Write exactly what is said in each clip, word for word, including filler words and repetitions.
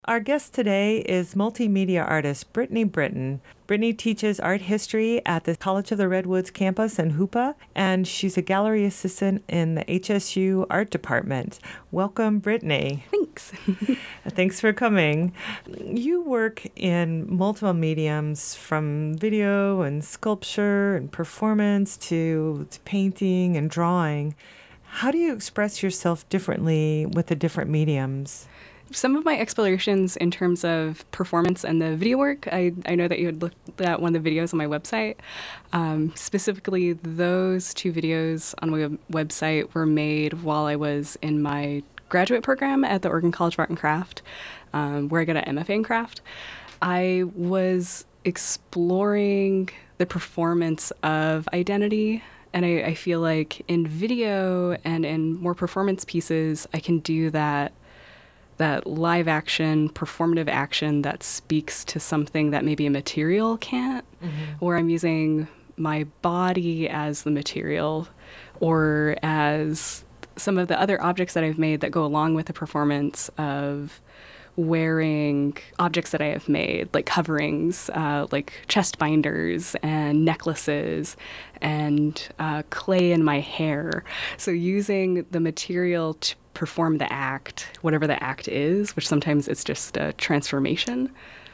Our guest today is multimedia artist Brittany Britton. Brittany teaches art history at the College of the Redwoods campus in Hoopa, and she's a gallery assistant in the H S U art department. Welcome, Brittany. Thanks. Thanks for coming. You work in multiple mediums, from video and sculpture and performance to, to painting and drawing. How do you express yourself differently with the different mediums? Some of my explorations in terms of performance and the video work, I, I know that you had looked at one of the videos on my website. Um, specifically, those two videos on my website were made while I was in my graduate program at the Oregon College of Art and Craft, um, where I got an M F A in craft. I was exploring the performance of identity. And I, I feel like in video and in more performance pieces, I can do that that live action, performative action that speaks to something that maybe a material can't, mm-hmm. where I'm using my body as the material, or as some of the other objects that I've made that go along with the performance of wearing objects that I have made, like coverings, uh, like chest binders and necklaces and uh, clay in my hair. So using the material to perform the act, whatever the act is, which sometimes it's just a transformation,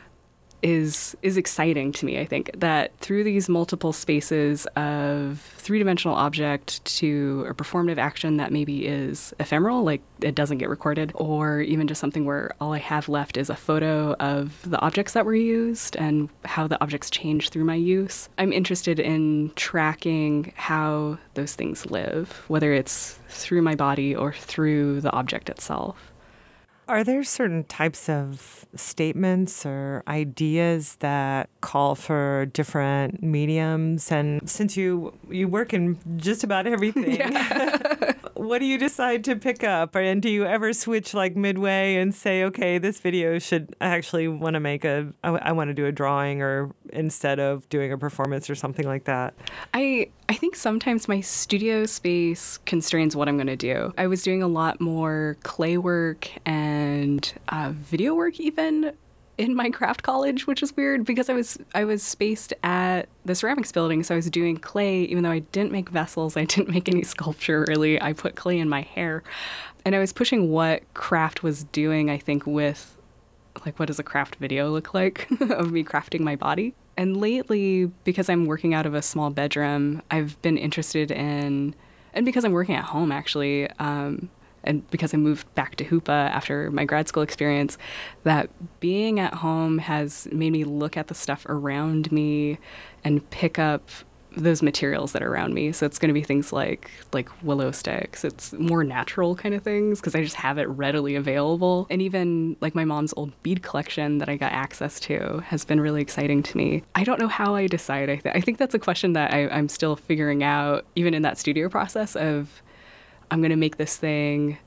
is is exciting to me. I think that through these multiple spaces of three-dimensional object to a performative action that maybe is ephemeral, like it doesn't get recorded, or even just something where all I have left is a photo of the objects that were used and how the objects change through my use. I'm interested in tracking how those things live, whether it's through my body or through the object itself. Are there certain types of statements or ideas that call for different mediums? And since you you work in just about everything, yeah. What do you decide to pick up? And do you ever switch like midway and say, okay, this video should I actually want to make a, I, I want to do a drawing, or instead of doing a performance or something like that? I I think sometimes my studio space constrains what I'm going to do. I was doing a lot more clay work and uh, video work even in my craft college, which is weird because I was I was spaced at the ceramics building, so I was doing clay. Even though I didn't make vessels, I didn't make any sculpture really. I put clay in my hair, and I was pushing what craft was doing, I think, with like, what does a craft video look like of me crafting my body? And lately, because I'm working out of a small bedroom, I've been interested in, and because I'm working at home actually, um, and because I moved back to Hoopa after my grad school experience, that being at home has made me look at the stuff around me and pick up those materials that are around me. So it's going to be things like like willow sticks. It's more natural kind of things because I just have it readily available. And even like my mom's old bead collection that I got access to has been really exciting to me. I don't know how I decide. I, th- I think that's a question that I, I'm still figuring out, even in that studio process of I'm going to make this thing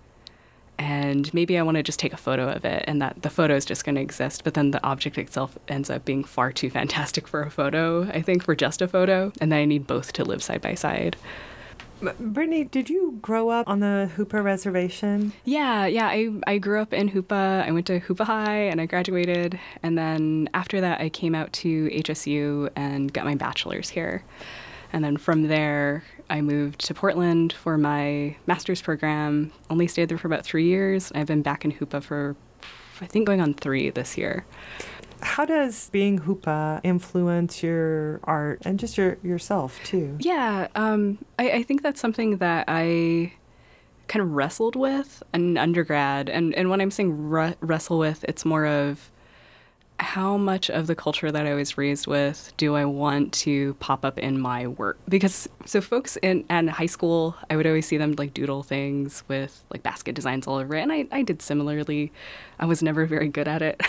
and maybe I want to just take a photo of it and that the photo is just going to exist, but then the object itself ends up being far too fantastic for a photo, I think, for just a photo, and then I need both to live side by side. Brittany, did you grow up on the Hoopa reservation? Yeah, yeah. I, I grew up in Hoopa. I went to Hoopa High and I graduated. And then after that, I came out to H S U and got my bachelor's here. And then from there, I moved to Portland for my master's program. Only stayed there for about three years. I've been back in Hoopa for, I think, going on three this year. How does being Hoopa influence your art and just your yourself, too? Yeah, um, I, I think that's something that I kind of wrestled with in undergrad. And, and when I'm saying re- wrestle with, it's more of how much of the culture that I was raised with do I want to pop up in my work? Because so folks in, in high school, I would always see them like doodle things with like basket designs all over it. And I, I did similarly. I was never very good at it.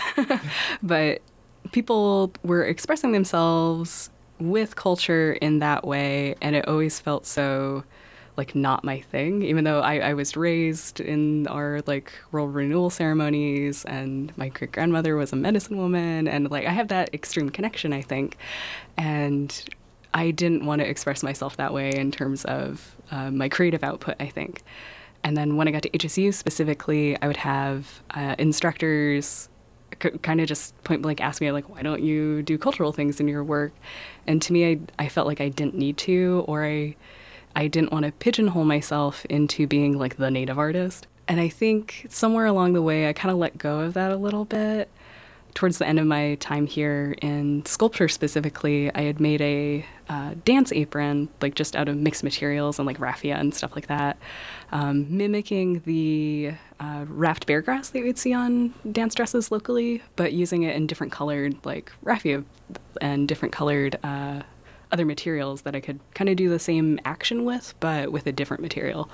But people were expressing themselves with culture in that way. And it always felt so like not my thing, even though I, I was raised in our like rural renewal ceremonies and my great grandmother was a medicine woman. And like I have that extreme connection, I think. And I didn't want to express myself that way in terms of uh, my creative output, I think. And then when I got to H S U specifically, I would have uh, instructors c- kind of just point blank asked me, like, why don't you do cultural things in your work? And to me, I, I felt like I didn't need to, or I, I didn't want to pigeonhole myself into being like the native artist. And I think somewhere along the way, I kind of let go of that a little bit. Towards the end of my time here in sculpture specifically, I had made a uh, dance apron, like just out of mixed materials and like raffia and stuff like that, um, mimicking the uh, wrapped bear grass that you would see on dance dresses locally, but using it in different colored like raffia and different colored uh, other materials that I could kind of do the same action with, but with a different material.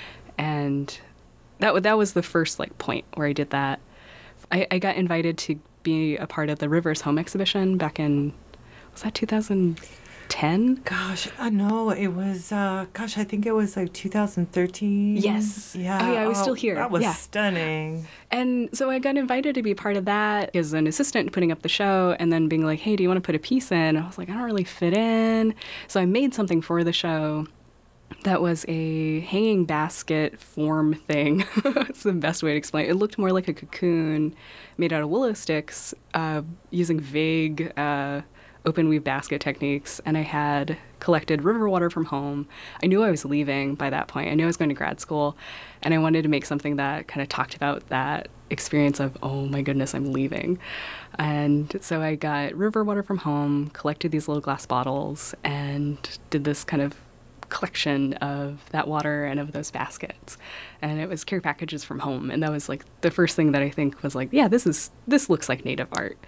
And that that was the first like point where I did that. I, I got invited to be a part of the Rivers Home exhibition back in, was that two thousand ten? Gosh, I know it was. Uh, gosh, I think it was like two thousand thirteen. Yes. Yeah. Oh yeah, I was oh, still here. That was yeah. stunning. And so I got invited to be part of that as an assistant putting up the show, and then being like, hey, do you want to put a piece in? I was like, I don't really fit in. So I made something for the show that was a hanging basket form thing. It's the best way to explain it. It looked more like a cocoon made out of willow sticks, uh, using vague uh, open weave basket techniques. And I had collected river water from home. I knew I was leaving by that point. I knew I was going to grad school. And I wanted to make something that kind of talked about that experience of, oh my goodness, I'm leaving. And so I got river water from home, collected these little glass bottles, and did this kind of collection of that water and of those baskets. And it was care packages from home. And that was like the first thing that I think was like, yeah, this is this looks like native art.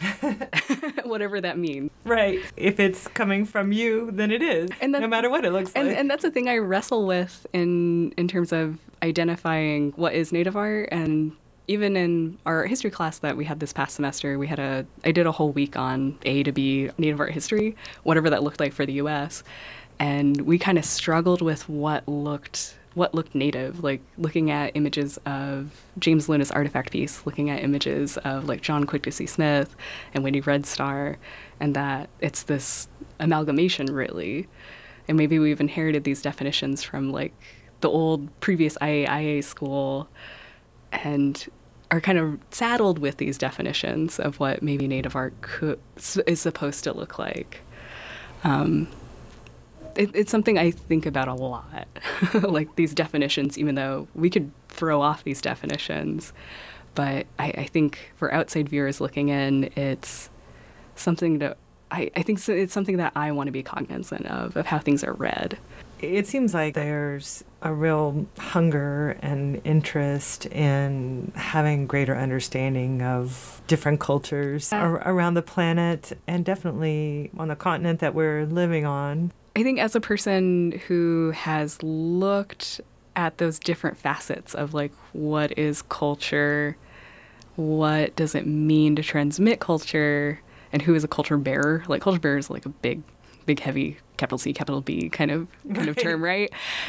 Whatever that means. Right. If it's coming from you, then it is. And that, no matter what it looks and, like. And that's the thing I wrestle with in in terms of identifying what is native art. And even in our history class that we had this past semester, we had a I did a whole week on A to B native art history, whatever that looked like for the U S. And we kind of struggled with what looked what looked native, like looking at images of James Luna's artifact piece, looking at images of like John Quick-to-See Smith and Wendy Red Star, and that it's this amalgamation really. And maybe we've inherited these definitions from like the old previous I A I A school and are kind of saddled with these definitions of what maybe native art could, is supposed to look like. Um, It, it's something I think about a lot, like these definitions, even though we could throw off these definitions. But I, I think for outside viewers looking in, it's something to, I, I think it's something that I want to be cognizant of, of how things are read. It seems like there's a real hunger and interest in having greater understanding of different cultures uh, ar- around the planet, and definitely on the continent that we're living on. I think as a person who has looked at those different facets of like, what is culture, what does it mean to transmit culture, and who is a culture bearer? Like culture bearer is like a big, big, heavy capital C, capital B kind of kind of term, right?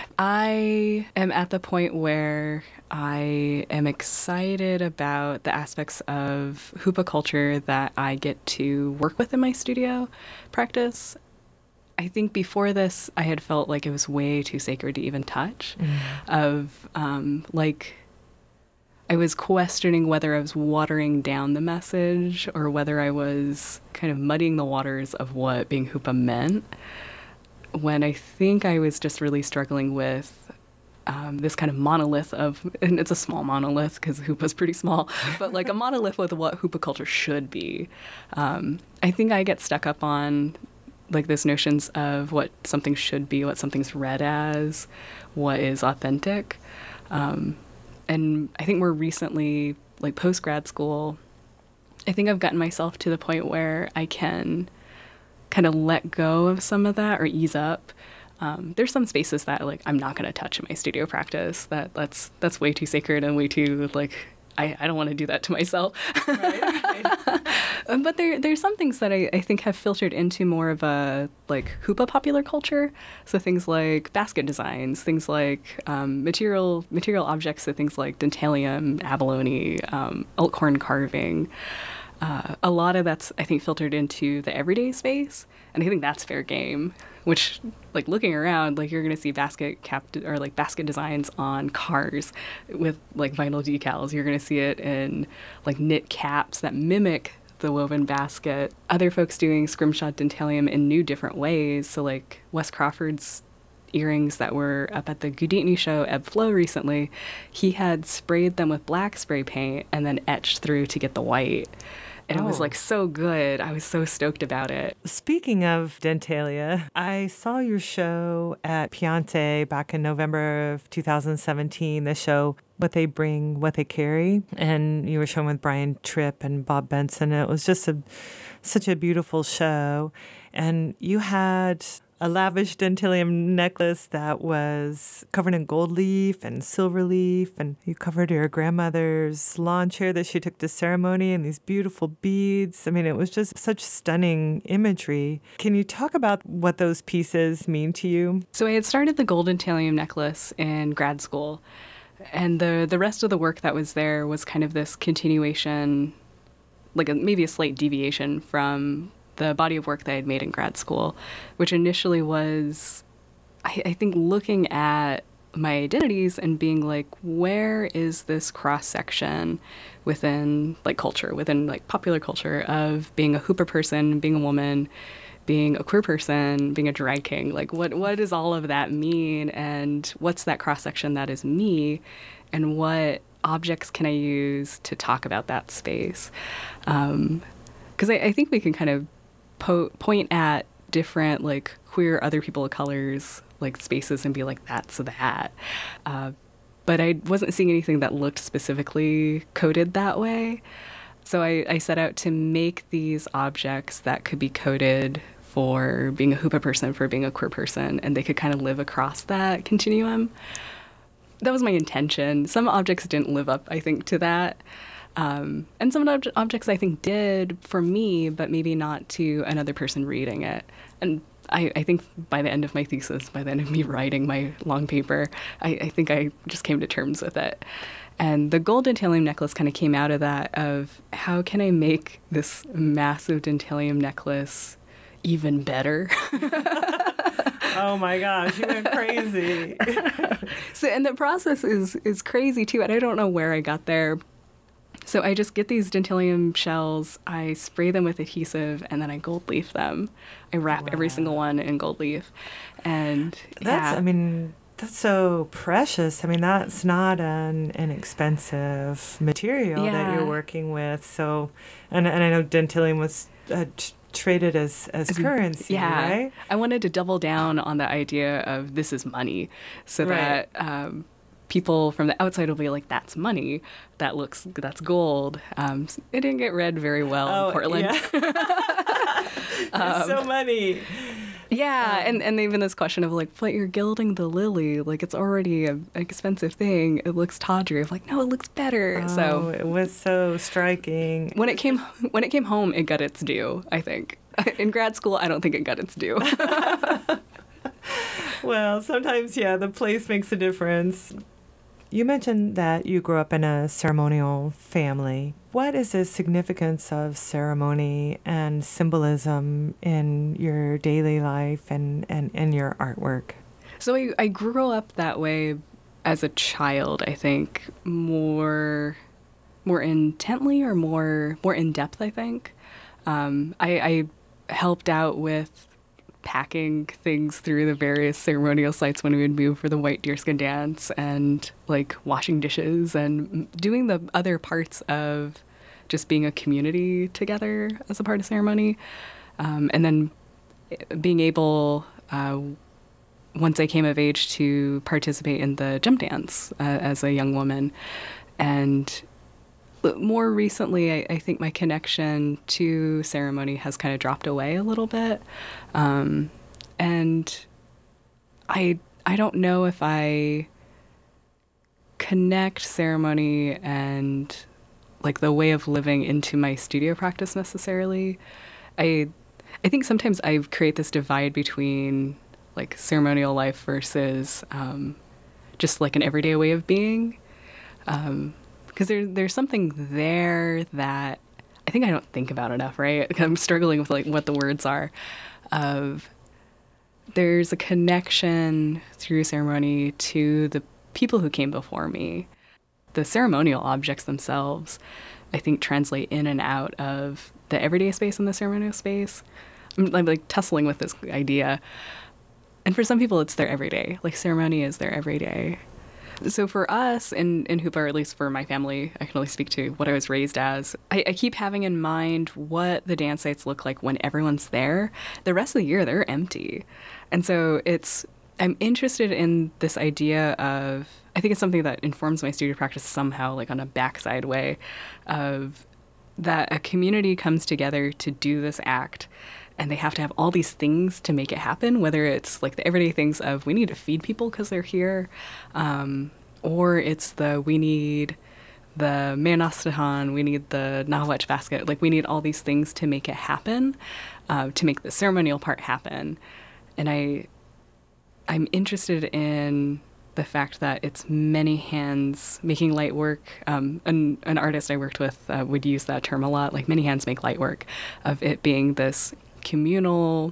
I am at the point where I am excited about the aspects of Hoopa culture that I get to work with in my studio practice. I think before this, I had felt like it was way too sacred to even touch. Mm. Of um, like, I was questioning whether I was watering down the message or whether I was kind of muddying the waters of what being Hoopa meant. When I think I was just really struggling with um, this kind of monolith of, and it's a small monolith because Hoopa's pretty small, but like a monolith with what Hoopa culture should be. Um, I think I get stuck up on like those notions of what something should be, what something's read as, what is authentic. Um, and I think more recently, like post-grad school, I think I've gotten myself to the point where I can kind of let go of some of that or ease up. Um, there's some spaces that like I'm not going to touch in my studio practice. That that's that's way too sacred and way too like I, I don't want to do that to myself. Right, right. But there there's some things that I, I think have filtered into more of a like Hoopa popular culture. So things like basket designs, things like um, material material objects, so things like dentalium, abalone, um, elkhorn carving. Uh, a lot of that's, I think, filtered into the everyday space, and I think that's fair game. Which, like, looking around, like, you're gonna see basket cap or like basket designs on cars with like vinyl decals. You're gonna see it in like knit caps that mimic the woven basket. Other folks doing scrimshot dentalium in new different ways. So like Wes Crawford's earrings that were up at the Gudetny show Ebb Flow recently, he had sprayed them with black spray paint and then etched through to get the white. And oh. It was like so good. I was so stoked about it. Speaking of Dentalia, I saw your show at Piante back in November of two thousand seventeen, the show What They Bring, What They Carry. And you were showing with Brian Tripp and Bob Benson. And it was just a such a beautiful show. And you had a lavish dentalium necklace that was covered in gold leaf and silver leaf, and you covered your grandmother's lawn chair that she took to ceremony and these beautiful beads. I mean, it was just such stunning imagery. Can you talk about what those pieces mean to you? So I had started the gold dentalium necklace in grad school, and the, the rest of the work that was there was kind of this continuation, like a, maybe a slight deviation from the body of work that I had made in grad school, which initially was, I, I think, looking at my identities and being like, where is this cross-section within like culture, within like popular culture of being a hooper person, being a woman, being a queer person, being a drag king? Like, what what does all of that mean? And what's that cross-section that is me? And what objects can I use to talk about that space? Um, 'cause I, I think we can kind of Po- point at different like queer other people of colors like spaces and be like, that's that. Uh, but I wasn't seeing anything that looked specifically coded that way. So I, I set out to make these objects that could be coded for being a hoopa person, for being a queer person, and they could kind of live across that continuum. That was my intention. Some objects didn't live up, I think, to that. Um, and some ob- objects I think did for me, but maybe not to another person reading it. And I, I think by the end of my thesis, by the end of me writing my long paper, I, I think I just came to terms with it. And the gold dentalium necklace kind of came out of that, of how can I make this massive dentalium necklace even better? Oh my gosh, you went crazy. So, and the process is, is crazy too, and I don't know where I got there. So I just get these dentalium shells, I spray them with adhesive, and then I gold leaf them. I wrap wow. every single one in gold leaf. And that's, yeah. I mean, that's so precious. I mean, that's not an inexpensive material yeah. that you're working with. So, and, and I know dentalium was uh, t- traded as, as currency, yeah. right? I wanted to double down on the idea of this is money, so right. that um, people from the outside will be like, that's money, that looks, that's gold. Um, it didn't get read very well oh, in Portland. Yeah. um, so money. Yeah, um, and, and even this question of like, but you're gilding the lily, like it's already an expensive thing. It looks tawdry. I'm like, no, it looks better. Oh, so it was so striking. When it came when it came home, it got its due, I think. In grad school, I don't think it got its due. Well, sometimes, yeah, the place makes a difference. You mentioned that you grew up in a ceremonial family. What is the significance of ceremony and symbolism in your daily life and, and, and your artwork? So I, I grew up that way as a child, I think, more more intently or more more in depth, I think. Um, I, I helped out with packing things through the various ceremonial sites when we would move for the white deerskin dance, and like washing dishes and doing the other parts of just being a community together as a part of ceremony. Um, and then being able, uh, once I came of age, to participate in the jump dance uh, as a young woman. And more recently, I, I think my connection to ceremony has kind of dropped away a little bit. Um, and I I don't know if I connect ceremony and like the way of living into my studio practice necessarily. I I think sometimes I create this divide between like ceremonial life versus um, just like an everyday way of being. Um, Because there, there's something there that I think I don't think about enough, right? I'm struggling with like what the words are of there's a connection through ceremony to the people who came before me. The ceremonial objects themselves, I think, translate in and out of the everyday space and the ceremonial space. I'm, I'm like tussling with this idea. And for some people, it's their everyday. Like ceremony is their everyday. So for us in, in Hoopa, or at least for my family, I can only speak to what I was raised as. I, I keep having in mind what the dance sites look like when everyone's there. The rest of the year, they're empty. And so it's, I'm interested in this idea of, I think it's something that informs my studio practice somehow, like on a backside way, of that a community comes together to do this act. And they have to have all these things to make it happen, whether it's like the everyday things of we need to feed people because they're here, um, or it's the we need the Meanastahan, we need the Nahawach basket. Like we need all these things to make it happen, uh, to make the ceremonial part happen. And I, I'm interested in the fact that it's many hands making light work. Um, an, an artist I worked with uh, would use that term a lot, like many hands make light work, of it being this communal,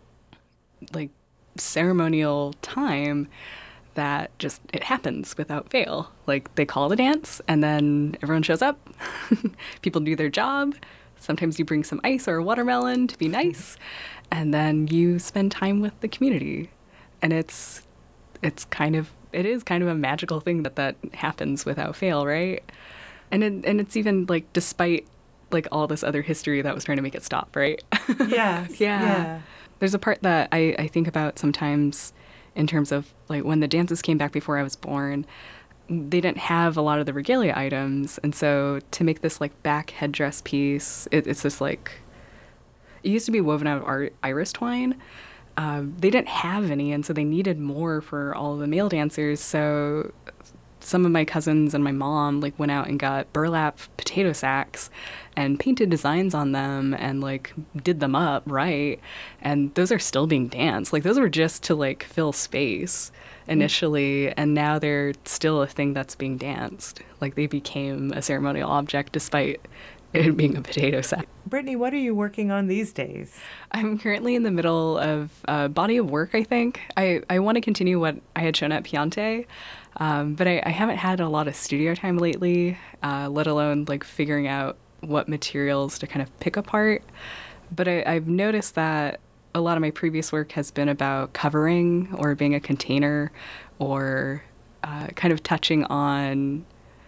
like ceremonial time that just, it happens without fail. Like they call the dance and then everyone shows up, people do their job. Sometimes you bring some ice or a watermelon to be nice. And then you spend time with the community. And it's, it's kind of, it is kind of a magical thing that that happens without fail, right? And it, and it's even like, despite like all this other history that was trying to make it stop, right? Yeah. yeah. Yeah. There's a part that I, I think about sometimes in terms of like when the dances came back before I was born, they didn't have a lot of the regalia items. And so to make this like back headdress piece, it, it's this like, it used to be woven out of art, iris twine. Um, they didn't have any, and so they needed more for all of the male dancers. So some of my cousins and my mom like went out and got burlap potato sacks and painted designs on them and like did them up right. And those are still being danced. Like those were just to like fill space initially, mm. and now they're still a thing that's being danced. Like they became a ceremonial object despite it being a potato sack. Brittany, what are you working on these days? I'm currently in the middle of a body of work, I think. I, I want to continue what I had shown at Piante, um, but I, I haven't had a lot of studio time lately, uh, let alone like figuring out what materials to kind of pick apart. But I, I've noticed that a lot of my previous work has been about covering or being a container or uh, kind of touching on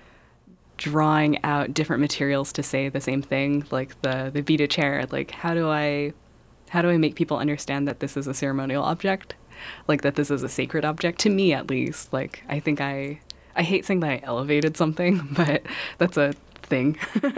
drawing out different materials to say the same thing, like the the beaded chair. Like how do I how do I make people understand that this is a ceremonial object, like that this is a sacred object to me at least. Like I think I I hate saying that I elevated something, but that's a thing.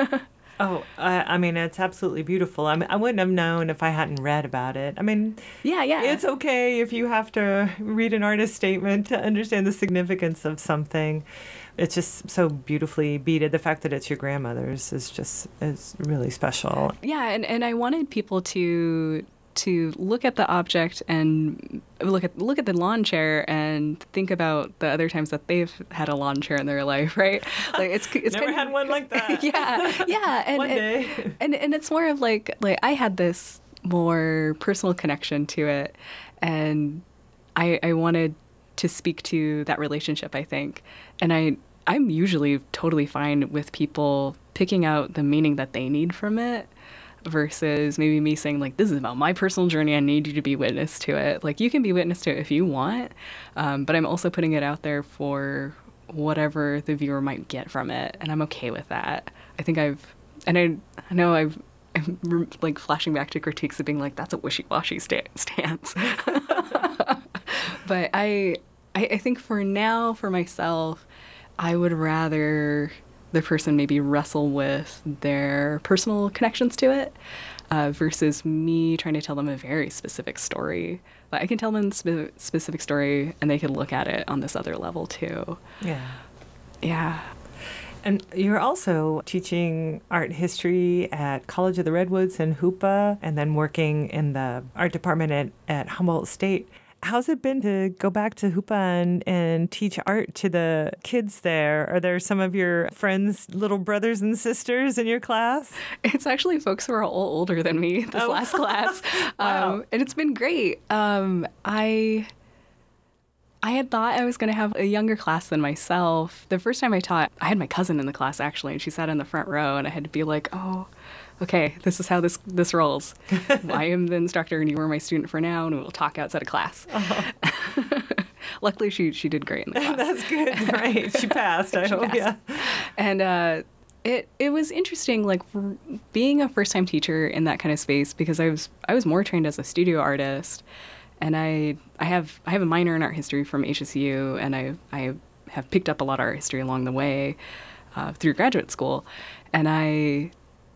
Oh, I, I mean, it's absolutely beautiful. I mean, I wouldn't have known if I hadn't read about it. I mean, yeah, yeah. It's okay if you have to read an artist statement to understand the significance of something. It's just so beautifully beaded. The fact that it's your grandmother's is just is really special. Yeah, and, and I wanted people to to look at the object and look at look at the lawn chair and think about the other times that they've had a lawn chair in their life, right? Like it's it's never kind had of, one like that. yeah, yeah, and one day, and, and and it's more of like like I had this more personal connection to it, and I I wanted to speak to that relationship, I think, and I I'm usually totally fine with people picking out the meaning that they need from it. Versus maybe me saying, like, this is about my personal journey. I need you to be witness to it. Like, you can be witness to it if you want, um, but I'm also putting it out there for whatever the viewer might get from it, and I'm okay with that. I think I've, and I, I know I've, I'm like flashing back to critiques of being like, that's a wishy-washy sta- stance. But I, I, I think for now, for myself, I would rather the person maybe wrestle with their personal connections to it uh, versus me trying to tell them a very specific story. But I can tell them a spe- specific story and they can look at it on this other level too. Yeah. Yeah. And you're also teaching art history at College of the Redwoods in Hoopa and then working in the art department at, at Humboldt State. how's it been to go back to Hoopa and, and teach art to the kids there? Are there some of your friends' little brothers and sisters in your class? It's actually folks who are all older than me this oh. last class. Wow. Um, and it's been great. Um, I... I had thought I was going to have a younger class than myself. The first time I taught, I had my cousin in the class, actually, and she sat in the front row, and I had to be like, oh, okay, this is how this this rolls. I am the instructor, and you are my student for now, and we'll talk outside of class. Uh-huh. Luckily, she she did great in the class. That's good, right? She passed, I she hope, passed. yeah. And uh, it it was interesting, like, being a first-time teacher in that kind of space, because I was I was more trained as a studio artist. And I I have I have a minor in art history from H S U, and I I have picked up a lot of art history along the way uh, through graduate school, and I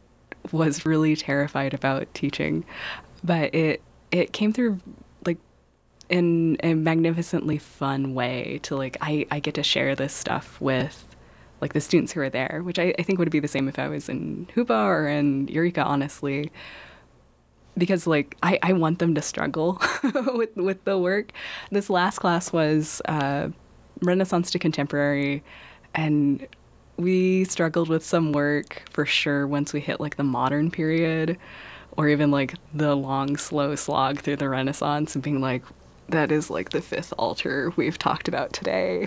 was really terrified about teaching, but it it came through like in a magnificently fun way to like I, I get to share this stuff with like the students who are there, which I, I think would be the same if I was in Hoopa or in Eureka, honestly. Because, like, I, I want them to struggle with with the work. This last class was uh, Renaissance to Contemporary, and we struggled with some work for sure once we hit, like, the modern period, or even, like, the long, slow slog through the Renaissance and being like, that is, like, the fifth altar we've talked about today.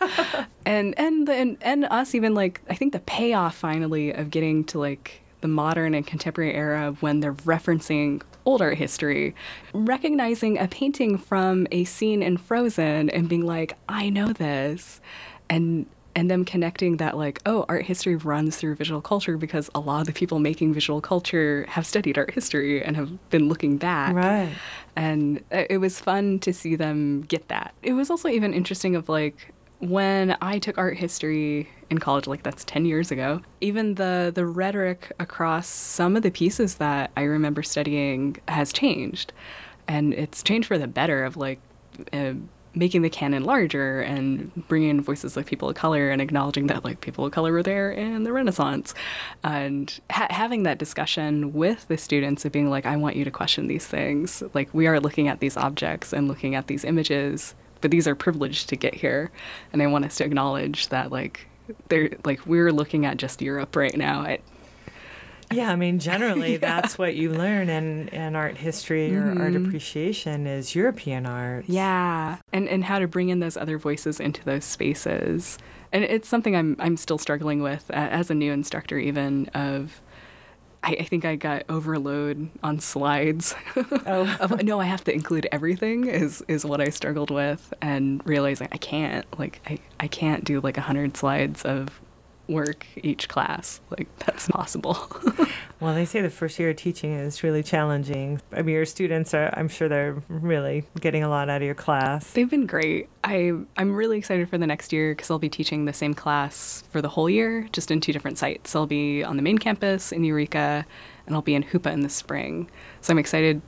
and, and, and, and us even, like, I think the payoff, finally, of getting to, like, the modern and contemporary era when they're referencing old art history, recognizing a painting from a scene in Frozen and being like, I know this, and and them connecting that like, oh, art history runs through visual culture because a lot of the people making visual culture have studied art history and have been looking back. Right. And it was fun to see them get that. It was also even interesting of like, when I took art history in college, like that's ten years ago, even the, the rhetoric across some of the pieces that I remember studying has changed. And it's changed for the better of like uh, making the canon larger and bringing in voices of people of color and acknowledging that like people of color were there in the Renaissance. And ha- having that discussion with the students of being like, I want you to question these things. Like we are looking at these objects and looking at these images, but these are privileged to get here. And I want us to acknowledge that, like, they're like we're looking at just Europe right now. It, yeah, I mean, generally, yeah. that's what you learn in, in art history or mm-hmm. art appreciation is European art. Yeah, and and how to bring in those other voices into those spaces. And it's something I'm I'm still struggling with as a new instructor, even of. I, I think I got overload on slides. Oh. of, no, I have to include everything is, is what I struggled with, and realizing I can't, like, I, I can't do like a hundred slides of work each class. Like, that's possible. Well, they say the first year of teaching is really challenging. I mean, your students are, I'm sure they're really getting a lot out of your class. They've been great. I, I'm really excited for the next year because I'll be teaching the same class for the whole year, just in two different sites. I'll be on the main campus in Eureka, and I'll be in Hoopa in the spring. So I'm excited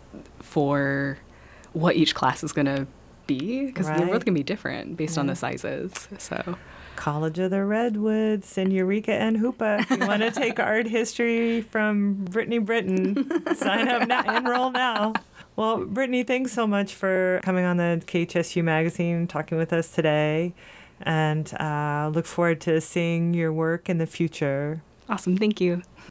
for what each class is going to be, because right. they're both going to be different based yeah. on the sizes. So... College of the Redwoods in Eureka and Hoopa. If you want to take art history from Brittany Britton, sign up now, enroll now. Well, Brittany, thanks so much for coming on the K H S U Magazine, talking with us today, and uh, look forward to seeing your work in the future. Awesome. Thank you.